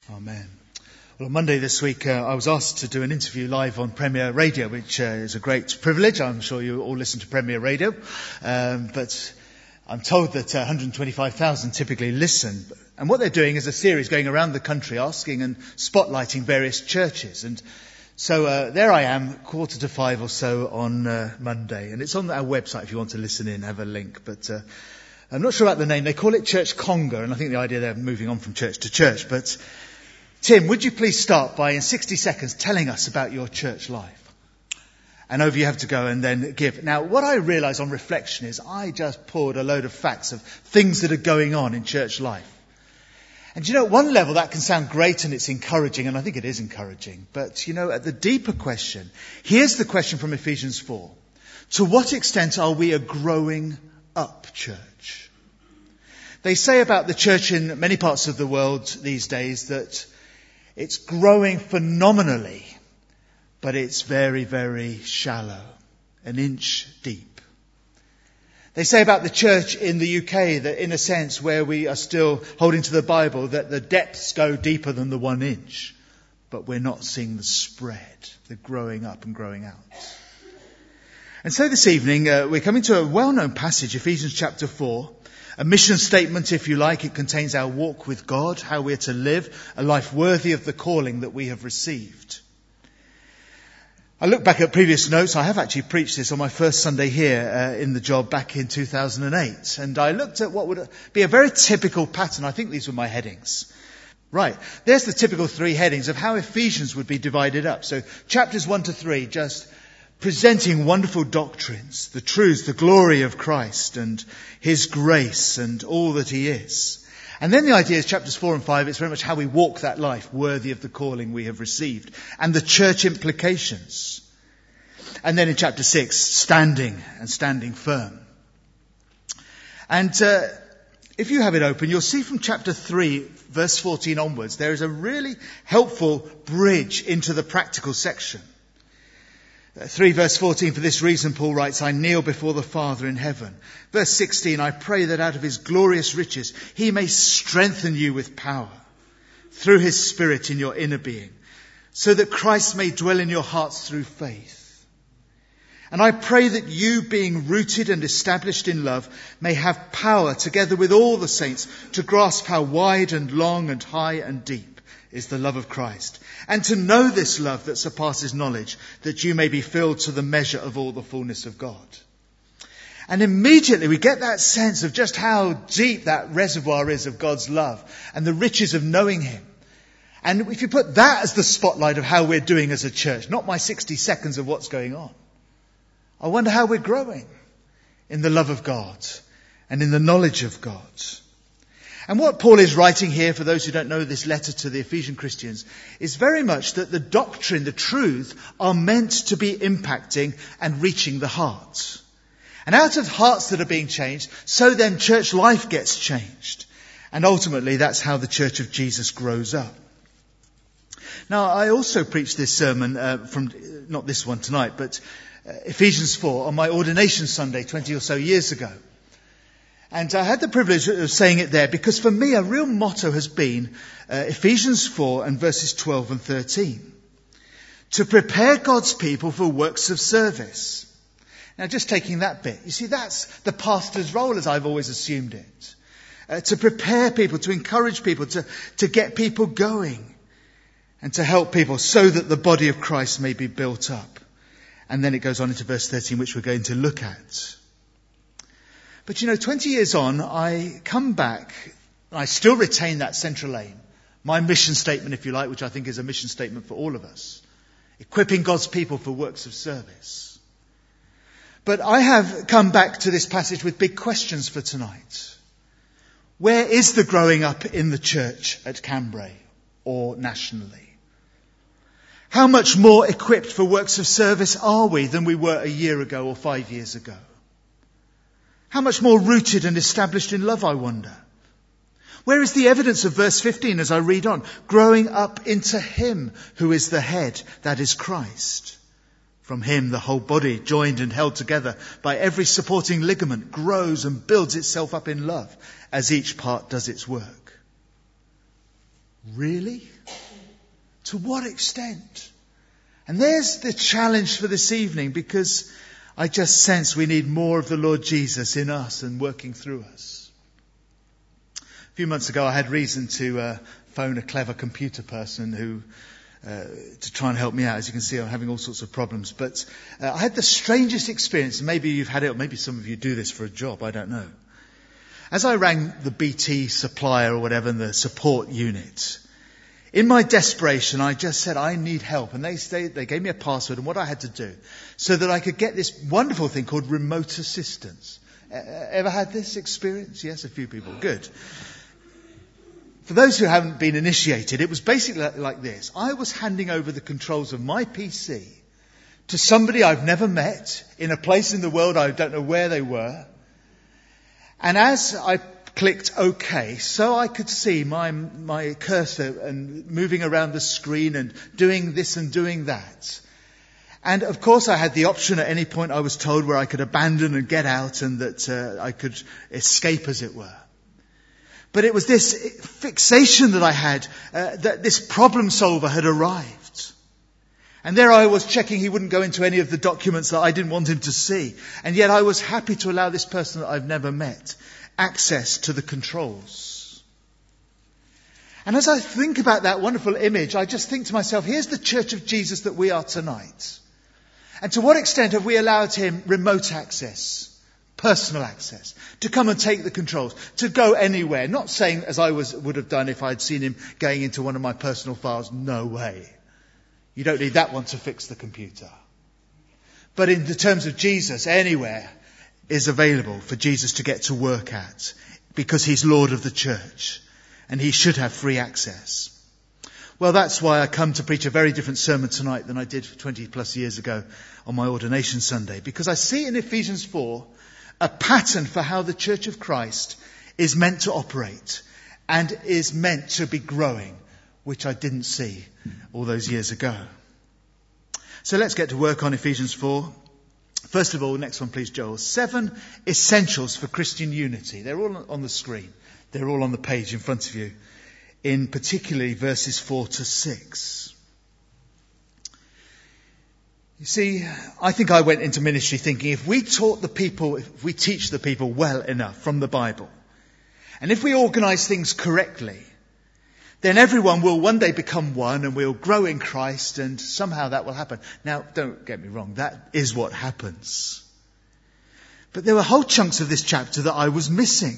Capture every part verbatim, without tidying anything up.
Amen. Well, on Monday this week, uh, I was asked to do an interview live on Premier Radio, which uh, is a great privilege. I'm sure you all listen to Premier Radio. Um, but I'm told that uh, one hundred twenty-five thousand typically listen. And what they're doing is a series going around the country asking and spotlighting various churches. And so uh, there I am, quarter to five or so on uh, Monday. And it's on our website if you want to listen in, have a link. But uh, I'm not sure about the name. They call it Church Conga. And I think the idea they're moving on from church to church. But Tim, would you please start by, in sixty seconds, telling us about your church life? And over you have to go and then give. Now, what I realise on reflection is I just poured a load of facts of things that are going on in church life. And you know, at one level that can sound great and it's encouraging, and I think it is encouraging. But, you know, at the deeper question, here's the question from Ephesians four. To what extent are we a growing up church? They say about the church in many parts of the world these days that it's growing phenomenally, but it's very, very shallow, an inch deep. They say about the church in the U K that in a sense where we are still holding to the Bible that the depths go deeper than the one inch, but we're not seeing the spread, the growing up and growing out. And so this evening uh, we're coming to a well-known passage, Ephesians chapter four. A mission statement, if you like. It contains our walk with God, how we're to live a life worthy of the calling that we have received. I look back at previous notes. I have actually preached this on my first Sunday here uh, in the job back in two thousand eight. And I looked at what would be a very typical pattern. I think these were my headings. Right. There's the typical three headings of how Ephesians would be divided up. So chapters one to three, just presenting wonderful doctrines, the truths, the glory of Christ and His grace and all that He is. And then the idea is chapters four and five, it's very much how we walk that life worthy of the calling we have received and the church implications. And then in chapter six, standing and standing firm. And uh, if you have it open, you'll see from chapter three, verse fourteen onwards, there is a really helpful bridge into the practical section. three verse fourteen, for this reason Paul writes, I kneel before the Father in heaven. Verse sixteen, I pray that out of His glorious riches He may strengthen you with power through His Spirit in your inner being, so that Christ may dwell in your hearts through faith. And I pray that you, being rooted and established in love, may have power together with all the saints to grasp how wide and long and high and deep is the love of Christ, and to know this love that surpasses knowledge, that you may be filled to the measure of all the fullness of God. And immediately we get that sense of just how deep that reservoir is of God's love and the riches of knowing Him. And if you put that as the spotlight of how we're doing as a church, not my sixty seconds of what's going on, I wonder how we're growing in the love of God and in the knowledge of God. And what Paul is writing here, for those who don't know this letter to the Ephesian Christians, is very much that the doctrine, the truth, are meant to be impacting and reaching the heart. And out of hearts that are being changed, so then church life gets changed. And ultimately that's how the Church of Jesus grows up. Now I also preached this sermon uh, from, not this one tonight, but uh, Ephesians four on my ordination Sunday twenty or so years ago. And I had the privilege of saying it there because for me a real motto has been uh, Ephesians four and verses twelve and thirteen. To prepare God's people for works of service. Now just taking that bit, you see that's the pastor's role as I've always assumed it. Uh, to prepare people, to encourage people, to, to get people going and to help people so that the body of Christ may be built up. And then it goes on into verse thirteen, which we're going to look at. But you know, twenty years on, I come back, I still retain that central aim. My mission statement, if you like, which I think is a mission statement for all of us. Equipping God's people for works of service. But I have come back to this passage with big questions for tonight. Where is the growing up in the church at Cambrai or nationally? How much more equipped for works of service are we than we were a year ago or five years ago? How much more rooted and established in love, I wonder? Where is the evidence of verse fifteen as I read on? Growing up into Him who is the head, that is Christ. From Him the whole body, joined and held together by every supporting ligament, grows and builds itself up in love as each part does its work. Really? To what extent? And there's the challenge for this evening, because I just sense we need more of the Lord Jesus in us and working through us. A few months ago I had reason to uh, phone a clever computer person who uh, to try and help me out. As you can see, I'm having all sorts of problems. But uh, I had the strangest experience. Maybe you've had it, or maybe some of you do this for a job, I don't know. As I rang the B T supplier or whatever in the support unit, in my desperation, I just said, I need help. And they stayed, they gave me a password and what I had to do so that I could get this wonderful thing called remote assistance. Uh, ever had this experience? Yes, a few people. Good. For those who haven't been initiated, it was basically like this. I was handing over the controls of my P C to somebody I've never met in a place in the world I don't know where they were. And as I clicked OK, so I could see my my cursor and moving around the screen and doing this and doing that. And of course I had the option at any point, I was told, where I could abandon and get out and that uh, I could escape, as it were. But it was this fixation that I had, uh, that this problem solver had arrived. And there I was checking he wouldn't go into any of the documents that I didn't want him to see. And yet I was happy to allow this person that I've never met access to the controls. And as I think about that wonderful image, I just think to myself, here's the church of Jesus that we are tonight. And to what extent have we allowed him remote access, personal access, to come and take the controls, to go anywhere? Not saying, as I was would have done if I'd seen him going into one of my personal files, no way. You don't need that one to fix the computer. But in the terms of Jesus, anywhere is available for Jesus to get to work at, because he's Lord of the church and he should have free access. Well, that's why I come to preach a very different sermon tonight than I did twenty plus years ago on my ordination Sunday, because I see in Ephesians four a pattern for how the Church of Christ is meant to operate and is meant to be growing, which I didn't see all those years ago. So let's get to work on Ephesians four. First of all, next one please, Joel. Seven essentials for Christian unity. They're all on the screen. They're all on the page in front of you, in particularly verses four to six. You see, I think I went into ministry thinking if we taught the people, if we teach the people well enough from the Bible, and if we organise things correctly, then everyone will one day become one and we'll grow in Christ, and somehow that will happen. Now, don't get me wrong, that is what happens. But there were whole chunks of this chapter that I was missing.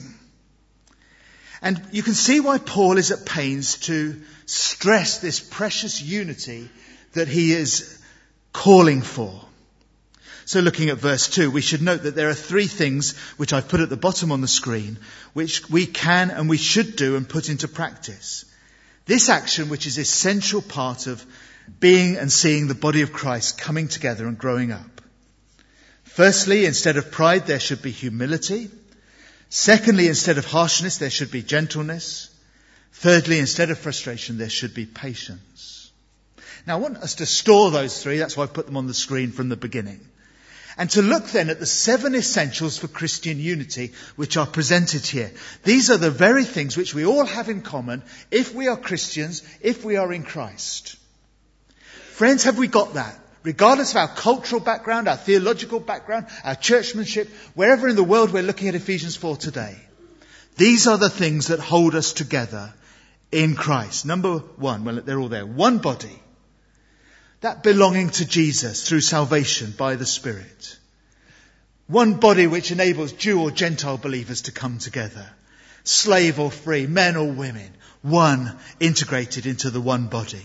And you can see why Paul is at pains to stress this precious unity that he is calling for. So looking at verse two, we should note that there are three things which I've put at the bottom on the screen, which we can and we should do and put into practice. This action, which is an essential part of being and seeing the body of Christ coming together and growing up. Firstly, instead of pride, there should be humility. Secondly, instead of harshness, there should be gentleness. Thirdly, instead of frustration, there should be patience. Now, I want us to store those three. That's why I put them on the screen from the beginning. And to look then at the seven essentials for Christian unity, which are presented here. These are the very things which we all have in common if we are Christians, if we are in Christ. Friends, have we got that? Regardless of our cultural background, our theological background, our churchmanship, wherever in the world we're looking at Ephesians four today. These are the things that hold us together in Christ. Number one, well, they're all there. One body. That belonging to Jesus through salvation by the Spirit. One body which enables Jew or Gentile believers to come together. Slave or free, men or women. One integrated into the one body.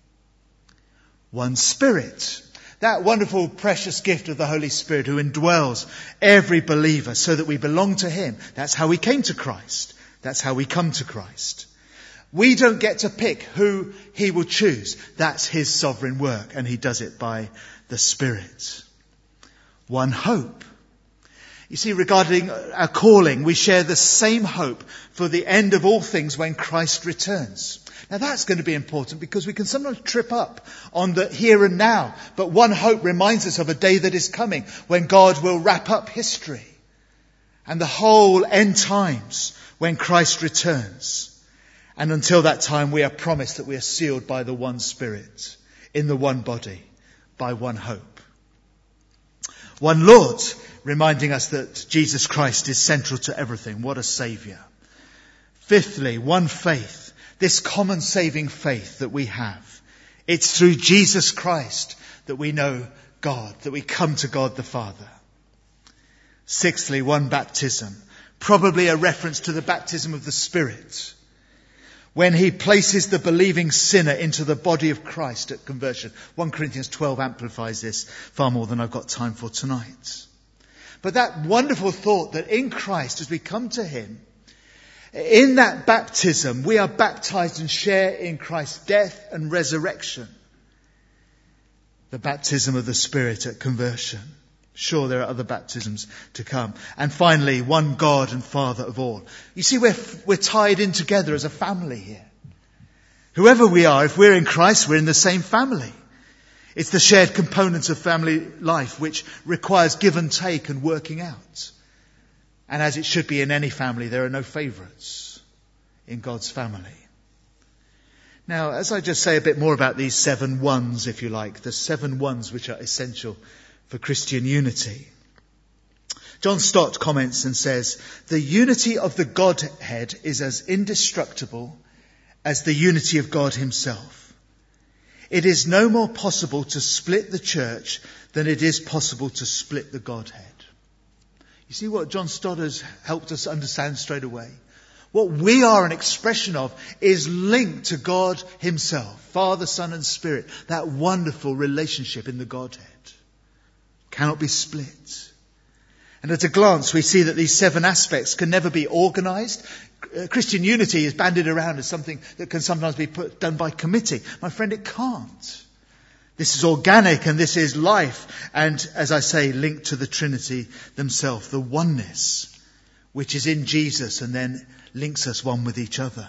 One Spirit. That wonderful, precious gift of the Holy Spirit who indwells every believer so that we belong to Him. That's how we came to Christ. That's how we come to Christ. We don't get to pick who He will choose. That's His sovereign work, and He does it by the Spirit. One hope. You see, regarding our calling, we share the same hope for the end of all things when Christ returns. Now that's going to be important because we can sometimes trip up on the here and now. But one hope reminds us of a day that is coming when God will wrap up history and the whole end times when Christ returns. And until that time, we are promised that we are sealed by the one Spirit, in the one body, by one hope. One Lord, reminding us that Jesus Christ is central to everything. What a saviour. Fifthly, one faith, this common saving faith that we have. It's through Jesus Christ that we know God, that we come to God the Father. Sixthly, one baptism, probably a reference to the baptism of the Spirit, when he places the believing sinner into the body of Christ at conversion. First Corinthians twelve amplifies this far more than I've got time for tonight. But that wonderful thought that in Christ, as we come to him, in that baptism, we are baptized and share in Christ's death and resurrection. The baptism of the Spirit at conversion. Sure, there are other baptisms to come. And finally, one God and Father of all. You see, we're, we're tied in together as a family here. Whoever we are, if we're in Christ, we're in the same family. It's the shared components of family life which requires give and take and working out. And as it should be in any family, there are no favourites in God's family. Now, as I just say a bit more about these seven ones, if you like, the seven ones which are essential for Christian unity. John Stott comments and says, the unity of the Godhead is as indestructible as the unity of God himself. It is no more possible to split the church than it is possible to split the Godhead. You see what John Stott has helped us understand straight away? What we are an expression of is linked to God himself, Father, Son and Spirit, that wonderful relationship in the Godhead. Cannot be split. And at a glance, we see that these seven aspects can never be organised. Uh, Christian unity is bandied around as something that can sometimes be put, done by committee. My friend, it can't. This is organic and this is life. And as I say, linked to the Trinity themselves, the oneness which is in Jesus and then links us one with each other.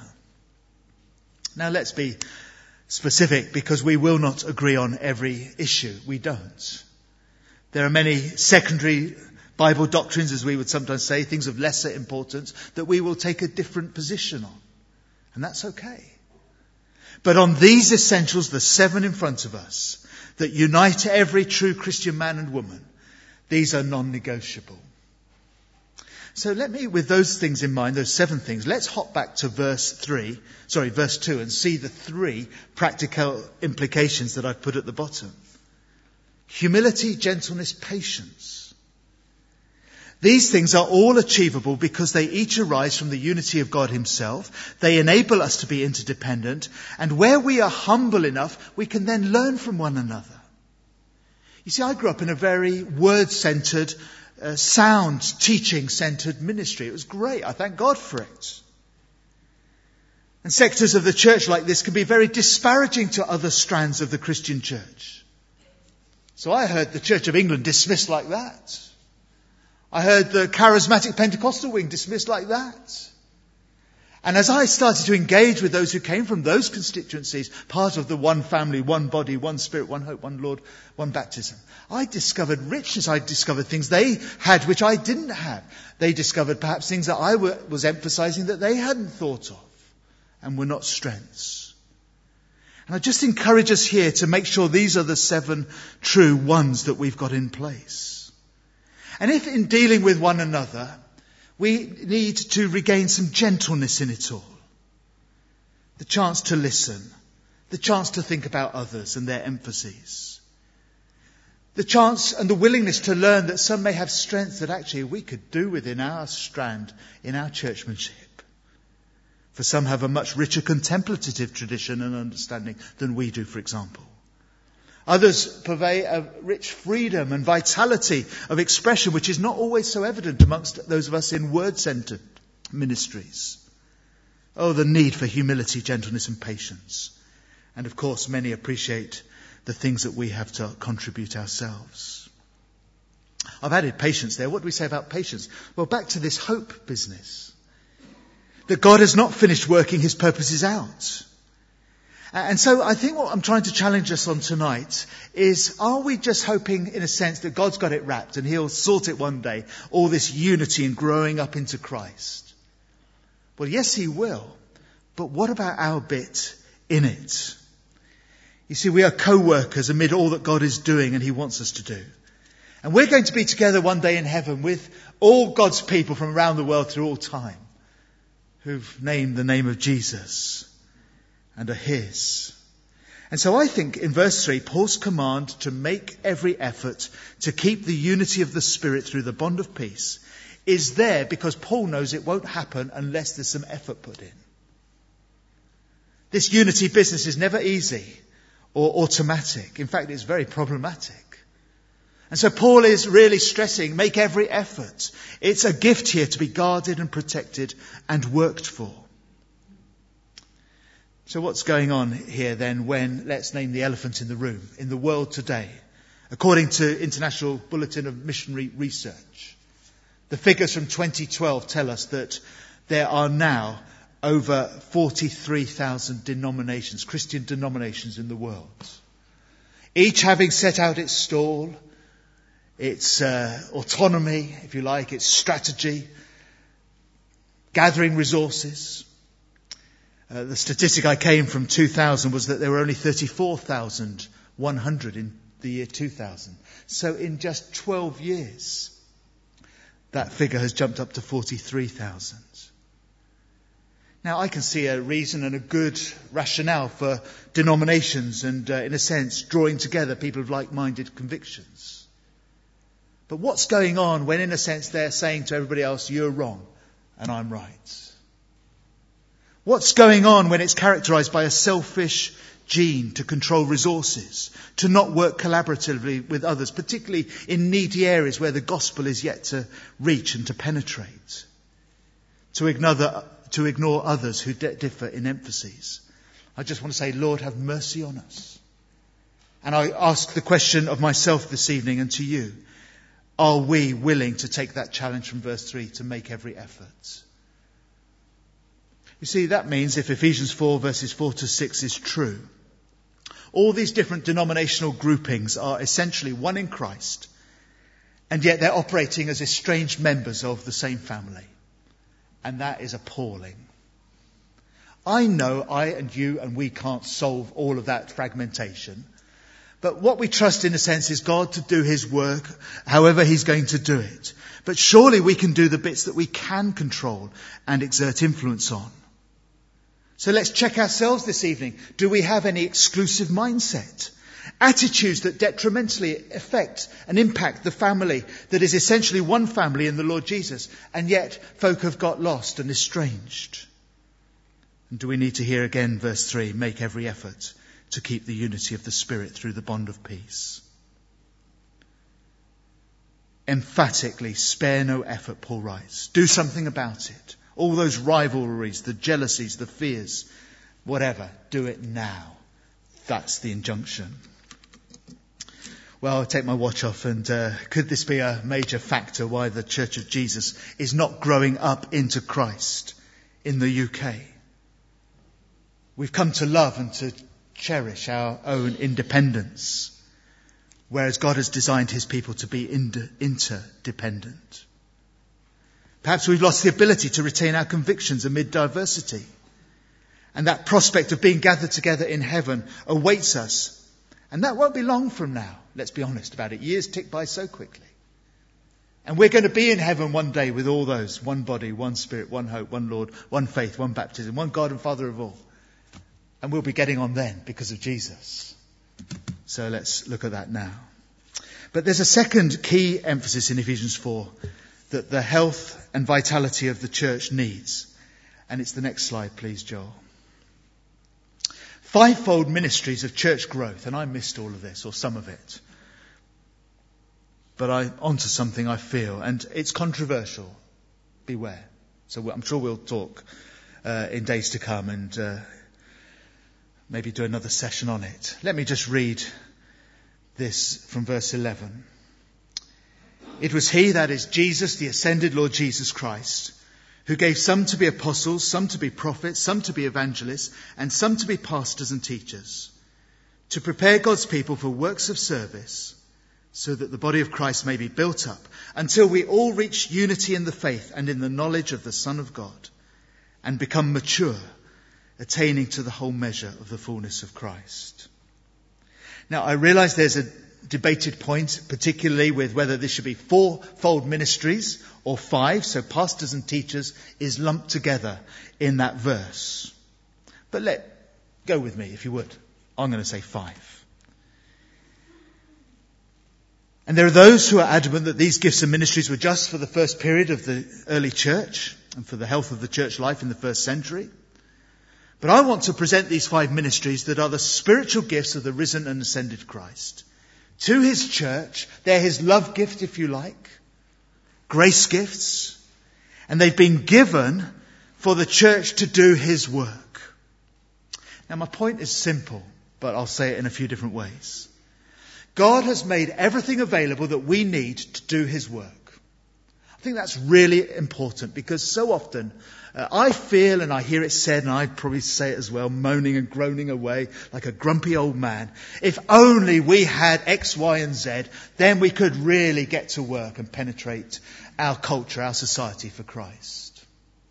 Now let's be specific, because we will not agree on every issue. We don't. There are many secondary Bible doctrines, as we would sometimes say, things of lesser importance, that we will take a different position on. And that's okay. But on these essentials, the seven in front of us, that unite every true Christian man and woman, these are non-negotiable. So let me, with those things in mind, those seven things, let's hop back to verse three, sorry, verse two, and see the three practical implications that I've put at the bottom. Humility, gentleness, patience. These things are all achievable because they each arise from the unity of God himself. They enable us to be interdependent. And where we are humble enough, we can then learn from one another. You see, I grew up in a very word-centered, uh, sound, teaching-centered ministry. It was great. I thank God for it. And sectors of the church like this can be very disparaging to other strands of the Christian church. So I heard the Church of England dismissed like that. I heard the charismatic Pentecostal wing dismissed like that. And as I started to engage with those who came from those constituencies, part of the one family, one body, one Spirit, one hope, one Lord, one baptism, I discovered richness. I discovered things they had which I didn't have. They discovered perhaps things that I was emphasizing that they hadn't thought of and were not strengths. And I just encourage us here to make sure these are the seven true ones that we've got in place. And if in dealing with one another, we need to regain some gentleness in it all. The chance to listen. The chance to think about others and their emphases. The chance and the willingness to learn that some may have strengths that actually we could do within our strand, in our churchmanship. For some have a much richer contemplative tradition and understanding than we do, for example. Others purvey a rich freedom and vitality of expression, which is not always so evident amongst those of us in word-centered ministries. Oh, the need for humility, gentleness and patience. And of course, many appreciate the things that we have to contribute ourselves. I've added patience there. What do we say about patience? Well, back to this hope business. That God has not finished working his purposes out. And so I think what I'm trying to challenge us on tonight is, are we just hoping in a sense that God's got it wrapped and he'll sort it one day, all this unity and growing up into Christ? Well, yes, he will. But what about our bit in it? You see, we are co-workers amid all that God is doing and he wants us to do. And we're going to be together one day in heaven with all God's people from around the world through all time who've named the name of Jesus and are his. And so I think in verse three, Paul's command to make every effort to keep the unity of the Spirit through the bond of peace is there because Paul knows it won't happen unless there's some effort put in. This unity business is never easy or automatic. In fact, it's very problematic. And so Paul is really stressing, make every effort. It's a gift here to be guarded and protected and worked for. So what's going on here then when, let's name the elephant in the room, in the world today? According to International Bulletin of Missionary Research, the figures from twenty twelve tell us that there are now over forty-three thousand denominations, Christian denominations in the world. Each having set out its stall, its uh, autonomy, if you like, its strategy, gathering resources. Uh, the statistic I came from two thousand was that there were only thirty-four thousand one hundred in the year two thousand. So in just twelve years, that figure has jumped up to forty-three thousand. Now, I can see a reason and a good rationale for denominations and, uh, in a sense, drawing together people of like-minded convictions. But what's going on when, in a sense, they're saying to everybody else, you're wrong and I'm right? What's going on when it's characterized by a selfish gene to control resources, to not work collaboratively with others, particularly in needy areas where the gospel is yet to reach and to penetrate, to ignore the to ignore others who differ in emphases? I just want to say, Lord, have mercy on us. And I ask the question of myself this evening and to you, are we willing to take that challenge from verse three to make every effort? You see, that means if Ephesians four verses four to six is true, all these different denominational groupings are essentially one in Christ, and yet they're operating as estranged members of the same family. And that is appalling. I know I and you and we can't solve all of that fragmentation. But what we trust in a sense is God to do his work however he's going to do it. But surely we can do the bits that we can control and exert influence on. So let's check ourselves this evening. Do we have any exclusive mindset? Attitudes that detrimentally affect and impact the family that is essentially one family in the Lord Jesus, and yet folk have got lost and estranged. And do we need to hear again verse three, make every effort to keep the unity of the Spirit through the bond of peace? Emphatically, spare no effort, Paul writes. Do something about it. All those rivalries, the jealousies, the fears, whatever, do it now. That's the injunction. Well, I'll take my watch off, and uh, could this be a major factor why the Church of Jesus is not growing up into Christ in the U K? We've come to love and to cherish our own independence, whereas God has designed his people to be inter- interdependent. Perhaps we've lost the ability to retain our convictions amid diversity, and that prospect of being gathered together in heaven awaits us. And that won't be long from now. Let's be honest about it. Years tick by so quickly. And we're going to be in heaven one day with all those. One body, one spirit, one hope, one Lord, one faith, one baptism, one God and Father of all. And we'll be getting on then because of Jesus. So let's look at that now. But there's a second key emphasis in Ephesians four that the health and vitality of the church needs. And it's the next slide, please, Joel. Fivefold ministries of church growth, and I missed all of this, or some of it. But I'm onto something I feel, and it's controversial. Beware. So I'm sure we'll talk uh, in days to come and uh, maybe do another session on it. Let me just read this from verse eleven. It was he, that is Jesus, the ascended Lord Jesus Christ, who gave some to be apostles, some to be prophets, some to be evangelists, and some to be pastors and teachers, to prepare God's people for works of service, so that the body of Christ may be built up, until we all reach unity in the faith and in the knowledge of the Son of God, and become mature, attaining to the whole measure of the fullness of Christ. Now, I realize there's a debated point, particularly with whether this should be fourfold ministries or five, so pastors and teachers is lumped together in that verse. But let go with me, if you would. I'm going to say five. And there are those who are adamant that these gifts and ministries were just for the first period of the early church and for the health of the church life in the first century. But I want to present these five ministries that are the spiritual gifts of the risen and ascended Christ. To his church, they're his love gift, if you like, grace gifts, and they've been given for the church to do his work. Now my point is simple, but I'll say it in a few different ways. God has made everything available that we need to do his work. I think that's really important because so often uh, I feel, and I hear it said, and I'd probably say it as well, moaning and groaning away like a grumpy old man. If only we had X, Y and Z, then we could really get to work and penetrate our culture, our society for Christ.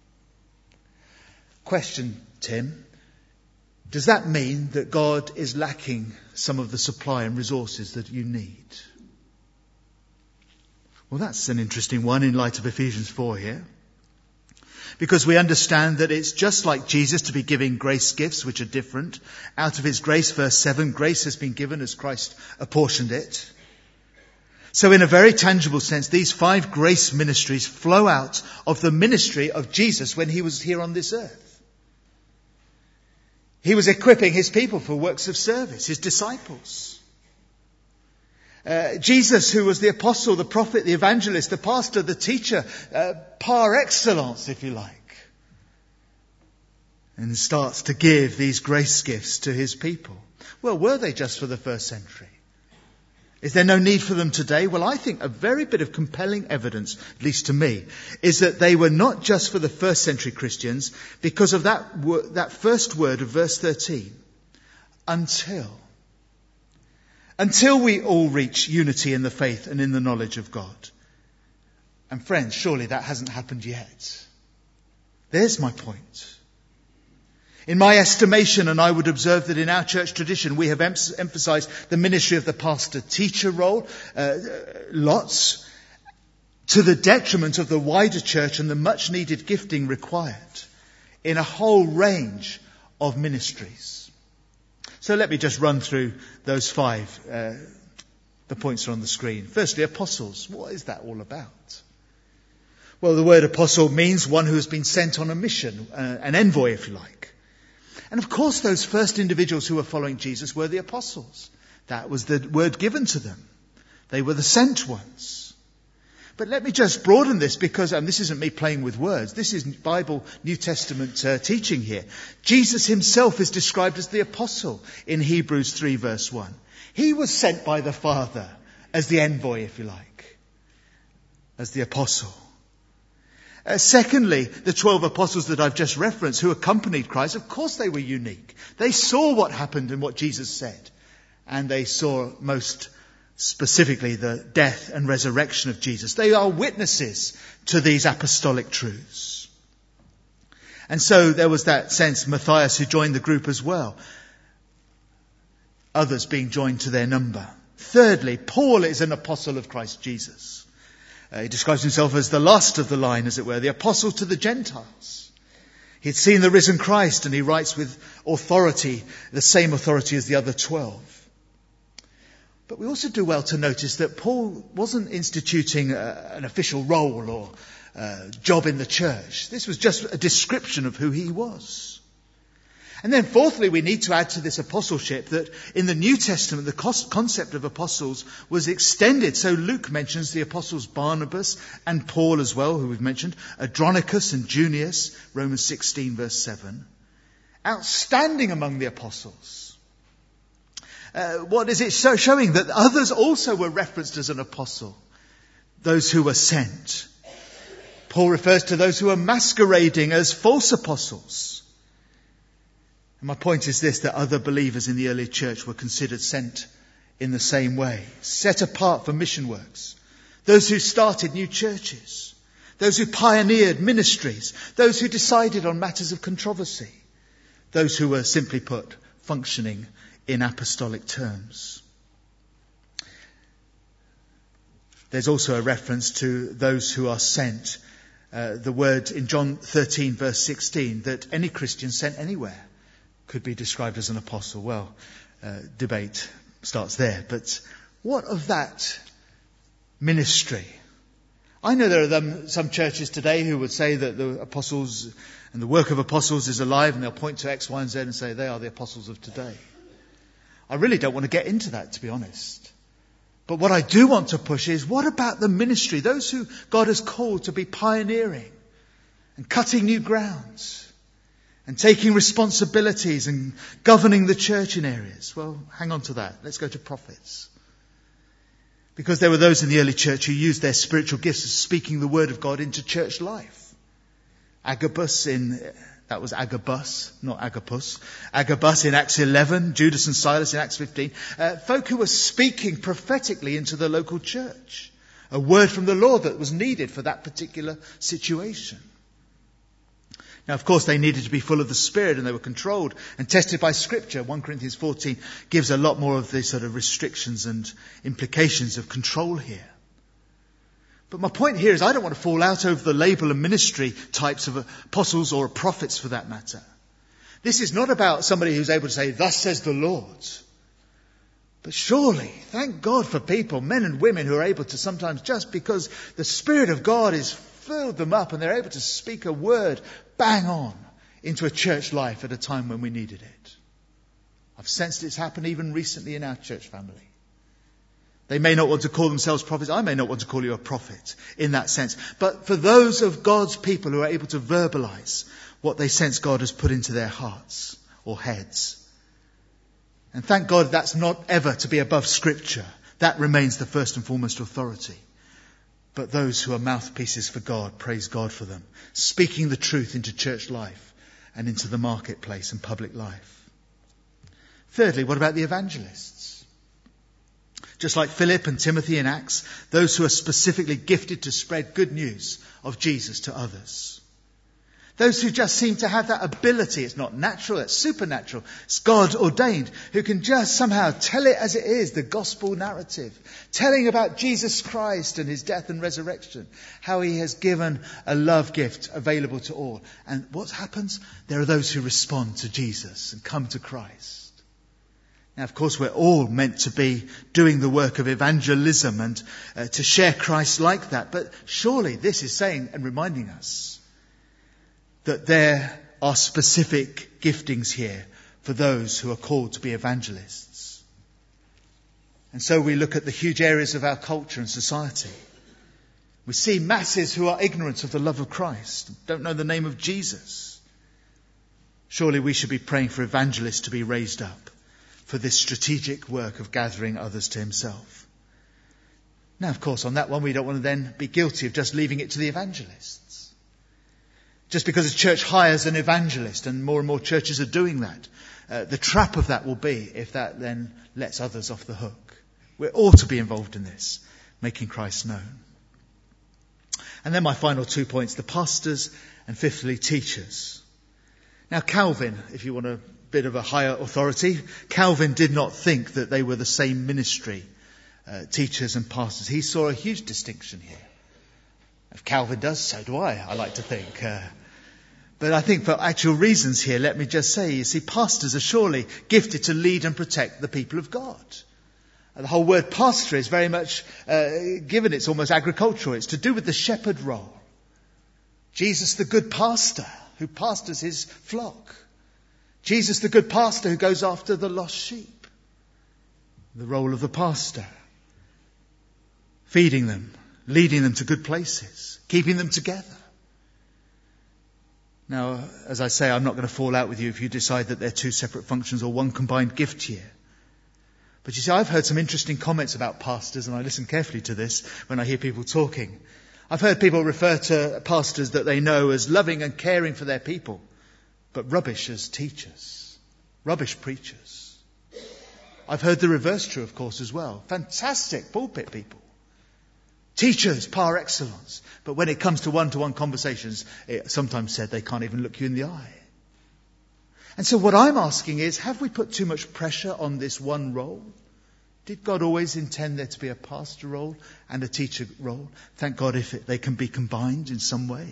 Question, Tim. Does that mean that God is lacking some of the supply and resources that you need? Well, that's an interesting one in light of Ephesians four here. Because we understand that it's just like Jesus to be giving grace gifts, which are different. Out of his grace, verse seven, grace has been given as Christ apportioned it. So in a very tangible sense, these five grace ministries flow out of the ministry of Jesus when he was here on this earth. He was equipping his people for works of service, his disciples. Uh, Jesus, who was the apostle, the prophet, the evangelist, the pastor, the teacher, uh, par excellence, if you like. And starts to give these grace gifts to his people. Well, were they just for the first century? Is there no need for them today? Well, I think a very bit of compelling evidence, at least to me, is that they were not just for the first century Christians because of that wo- that first word of verse thirteen. Until. Until we all reach unity in the faith and in the knowledge of God. And friends, surely that hasn't happened yet. There's my point. In my estimation, and I would observe that in our church tradition, we have em- emphasized the ministry of the pastor-teacher role, uh, lots, to the detriment of the wider church and the much-needed gifting required in a whole range of ministries. So let me just run through those five. Uh, the points are on the screen. Firstly, apostles. What is that all about? Well, the word apostle means one who has been sent on a mission, uh, an envoy, if you like. And of course, those first individuals who were following Jesus were the apostles. That was the word given to them. They were the sent ones. But let me just broaden this because, and this isn't me playing with words, this is Bible New Testament uh, teaching here. Jesus himself is described as the apostle in Hebrews three verse one. He was sent by the Father as the envoy, if you like, as the apostle. Uh, secondly, the twelve apostles that I've just referenced who accompanied Christ, of course they were unique. They saw what happened and what Jesus said. And they saw most specifically the death and resurrection of Jesus. They are witnesses to these apostolic truths. And so there was that sense, Matthias who joined the group as well. Others being joined to their number. Thirdly, Paul is an apostle of Christ Jesus. Uh, he describes himself as the last of the line, as it were, the apostle to the Gentiles. He had seen the risen Christ and he writes with authority, the same authority as the other twelve. But we also do well to notice that Paul wasn't instituting a, an official role or uh, job in the church. This was just a description of who he was. And then fourthly, we need to add to this apostleship that in the New Testament, the concept of apostles was extended. So Luke mentions the apostles Barnabas and Paul as well, who we've mentioned, Andronicus and Junius, Romans sixteen verse seven. Outstanding among the apostles. Uh, what is it so showing? That others also were referenced as an apostle. Those who were sent. Paul refers to those who are masquerading as false apostles. And my point is this, that other believers in the early church were considered sent in the same way. Set apart for mission works. Those who started new churches. Those who pioneered ministries. Those who decided on matters of controversy. Those who were, simply put, functioning in apostolic terms. There's also a reference to those who are sent. Uh, the word in John thirteen verse sixteen, that any Christian sent anywhere could be described as an apostle. Well, uh, debate starts there. But what of that ministry? I know there are them, some churches today who would say that the apostles and the work of apostles is alive, and they'll point to X, Y, and Z and say they are the apostles of today. I really don't want to get into that, to be honest. But what I do want to push is, what about the ministry? Those who God has called to be pioneering and cutting new grounds and taking responsibilities and governing the church in areas. Well, hang on to that. Let's go to prophets. Because there were those in the early church who used their spiritual gifts as speaking the word of God into church life. Agabus in, that was Agabus, not Agabus. Agabus in Acts eleven, Judas and Silas in Acts fifteen. Uh, folk who were speaking prophetically into the local church. A word from the Lord that was needed for that particular situation. Now, of course, they needed to be full of the Spirit, and they were controlled and tested by Scripture. First Corinthians fourteen gives a lot more of the sort of restrictions and implications of control here. But my point here is, I don't want to fall out over the label and ministry types of apostles or prophets for that matter. This is not about somebody who's able to say, "Thus says the Lord." But surely, thank God for people, men and women, who are able to sometimes, just because the Spirit of God has filled them up and they're able to speak a word bang on into a church life at a time when we needed it. I've sensed it's happened even recently in our church family. They may not want to call themselves prophets. I may not want to call you a prophet in that sense. But for those of God's people who are able to verbalize what they sense God has put into their hearts or heads. And thank God that's not ever to be above Scripture. That remains the first and foremost authority. But those who are mouthpieces for God, praise God for them. Speaking the truth into church life and into the marketplace and public life. Thirdly, what about the evangelists? Just like Philip and Timothy in Acts, those who are specifically gifted to spread good news of Jesus to others. Those who just seem to have that ability. It's not natural, it's supernatural. It's God ordained, who can just somehow tell it as it is, the gospel narrative. Telling about Jesus Christ and his death and resurrection. How he has given a love gift available to all. And what happens? There are those who respond to Jesus and come to Christ. Now, of course, we're all meant to be doing the work of evangelism and uh, to share Christ like that. But surely this is saying and reminding us that there are specific giftings here for those who are called to be evangelists. And so we look at the huge areas of our culture and society. We see masses who are ignorant of the love of Christ, don't know the name of Jesus. Surely we should be praying for evangelists to be raised up for this strategic work of gathering others to himself. Now, of course, on that one, we don't want to then be guilty of just leaving it to the evangelists. Just because a church hires an evangelist, and more and more churches are doing that, uh, the trap of that will be if that then lets others off the hook. We're all to be involved in this, making Christ known. And then my final two points, the pastors and fifthly, teachers. Now, Calvin, if you want a bit of a higher authority, Calvin did not think that they were the same ministry, uh, teachers and pastors. He saw a huge distinction here. If Calvin does, so do I, I like to think. Uh, but I think for actual reasons here, let me just say, you see, pastors are surely gifted to lead and protect the people of God. And the whole word pastor is very much uh, given, it's almost agricultural. It's to do with the shepherd role. Jesus, the good pastor, who pastors his flock. Jesus, the good pastor, who goes after the lost sheep. The role of the pastor. Feeding them, leading them to good places, keeping them together. Now, as I say, I'm not going to fall out with you if you decide that they're two separate functions or one combined gift here. But you see, I've heard some interesting comments about pastors, and I listen carefully to this when I hear people talking. I've heard people refer to pastors that they know as loving and caring for their people, but rubbish as teachers, rubbish preachers. I've heard the reverse true, of course, as well. Fantastic pulpit people. Teachers par excellence. But when it comes to one-to-one conversations, it's sometimes said they can't even look you in the eye. And so what I'm asking is, have we put too much pressure on this one role? Did God always intend there to be a pastor role and a teacher role? Thank God if it, they can be combined in some way.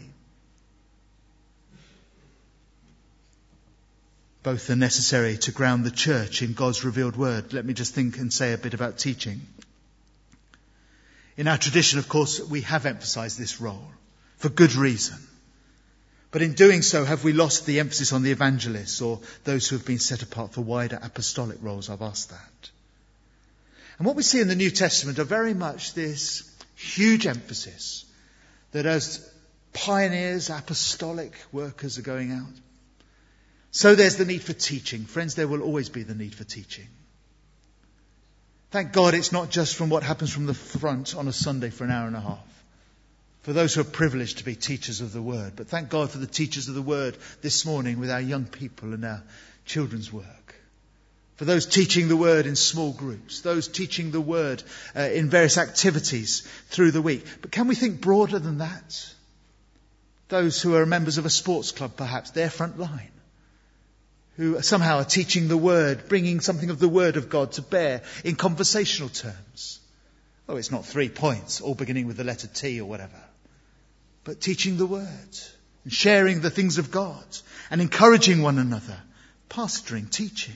Both are necessary to ground the church in God's revealed word. Let me just think and say a bit about teaching. In our tradition, of course, we have emphasized this role for good reason. But in doing so, have we lost the emphasis on the evangelists or those who have been set apart for wider apostolic roles? I've asked that. And what we see in the New Testament are very much this huge emphasis that as pioneers, apostolic workers are going out, so there's the need for teaching. Friends, there will always be the need for teaching. Thank God it's not just from what happens from the front on a Sunday for an hour and a half. For those who are privileged to be teachers of the word. But thank God for the teachers of the word this morning with our young people and our children's work. For those teaching the word in small groups. Those teaching the word uh, in various activities through the week. But can we think broader than that? Those who are members of a sports club perhaps, their front line. Who somehow are teaching the word, bringing something of the word of God to bear in conversational terms. Oh, it's not three points, all beginning with the letter T or whatever. But teaching the word, and sharing the things of God, and encouraging one another, pastoring, teaching.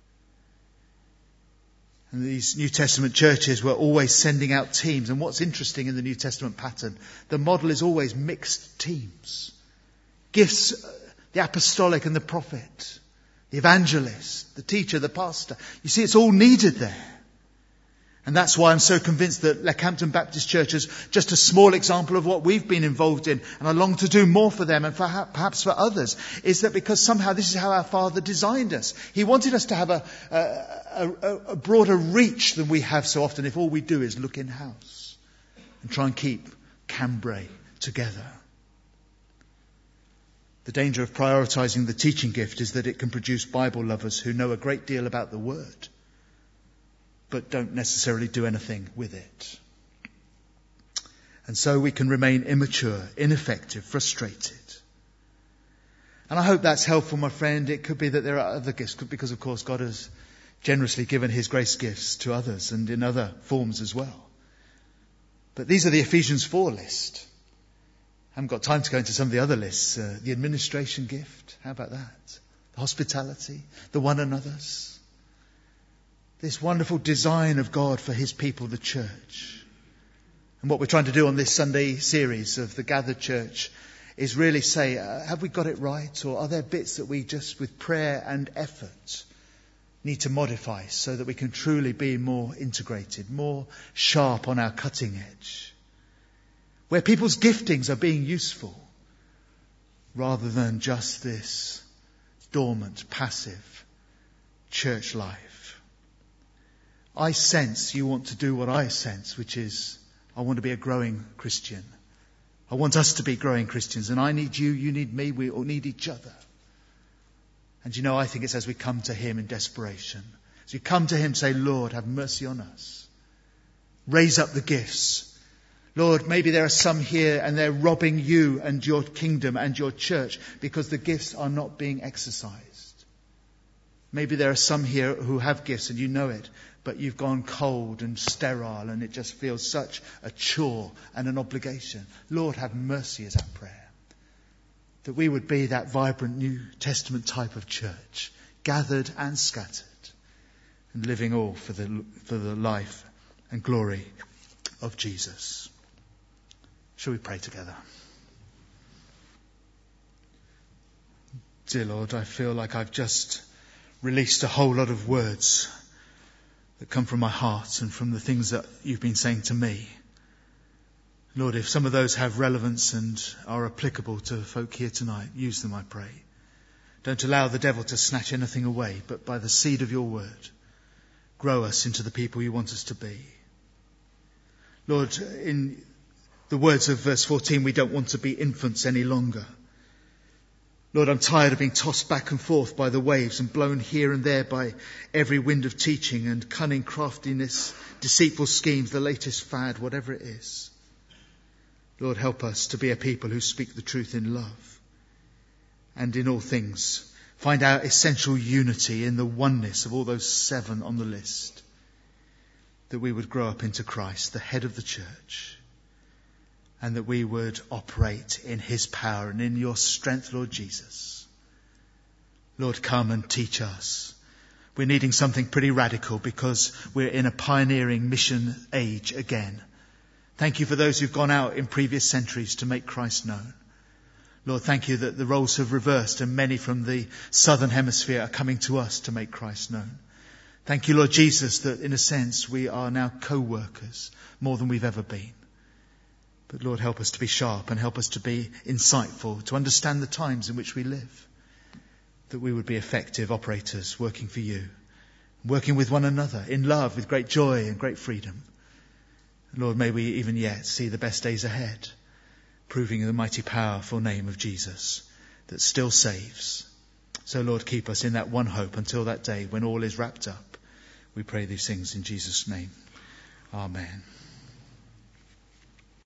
And these New Testament churches were always sending out teams. And what's interesting in the New Testament pattern, the model is always mixed teams. Gifts, the apostolic and the prophet. The evangelist, the teacher, the pastor. You see, it's all needed there. And that's why I'm so convinced that Leckhampton Baptist Church is just a small example of what we've been involved in. And I long to do more for them and for, perhaps for others. Is that because somehow this is how our Father designed us. He wanted us to have a, a, a, a broader reach than we have so often if all we do is look in-house. And try and keep Cambrai together. The danger of prioritizing the teaching gift is that it can produce Bible lovers who know a great deal about the word, but don't necessarily do anything with it. And so we can remain immature, ineffective, frustrated. And I hope that's helpful, my friend. It could be that there are other gifts, because of course God has generously given his grace gifts to others and in other forms as well. But these are the Ephesians four list. I haven't got time to go into some of the other lists. Uh, the administration gift, how about that? The hospitality, the one another's. This wonderful design of God for his people, the church. And what we're trying to do on this Sunday series of the Gathered Church is really say, uh, have we got it right? Or are there bits that we just with prayer and effort need to modify so that we can truly be more integrated, more sharp on our cutting edge? Where people's giftings are being useful rather than just this dormant, passive church life. I sense you want to do what I sense, which is I want to be a growing Christian. I want us to be growing Christians, and I need you, you need me, we all need each other. And you know, I think it's as we come to him in desperation, as we come to him, say, Lord, have mercy on us. Raise up the gifts. Lord, maybe there are some here and they're robbing you and your kingdom and your church because the gifts are not being exercised. Maybe there are some here who have gifts and you know it, but you've gone cold and sterile and it just feels such a chore and an obligation. Lord, have mercy is our prayer. That we would be that vibrant New Testament type of church, gathered and scattered, and living all for the, for the life and glory of Jesus. Shall we pray together? Dear Lord, I feel like I've just released a whole lot of words that come from my heart and from the things that you've been saying to me. Lord, if some of those have relevance and are applicable to folk here tonight, use them, I pray. Don't allow the devil to snatch anything away, but by the seed of your word, grow us into the people you want us to be. Lord, in the words of verse fourteen, we don't want to be infants any longer. Lord, I'm tired of being tossed back and forth by the waves and blown here and there by every wind of teaching and cunning craftiness, deceitful schemes, the latest fad, whatever it is. Lord, help us to be a people who speak the truth in love and in all things find our essential unity in the oneness of all those seven on the list, that we would grow up into Christ, the head of the church, and that we would operate in his power and in your strength, Lord Jesus. Lord, come and teach us. We're needing something pretty radical because we're in a pioneering mission age again. Thank you for those who've gone out in previous centuries to make Christ known. Lord, thank you that the roles have reversed and many from the southern hemisphere are coming to us to make Christ known. Thank you, Lord Jesus, that in a sense we are now co-workers more than we've ever been. But Lord, help us to be sharp and help us to be insightful, to understand the times in which we live, that we would be effective operators working for you, working with one another in love, with great joy and great freedom. Lord, may we even yet see the best days ahead, proving the mighty powerful name of Jesus that still saves. So Lord, keep us in that one hope until that day when all is wrapped up. We pray these things in Jesus' name. Amen.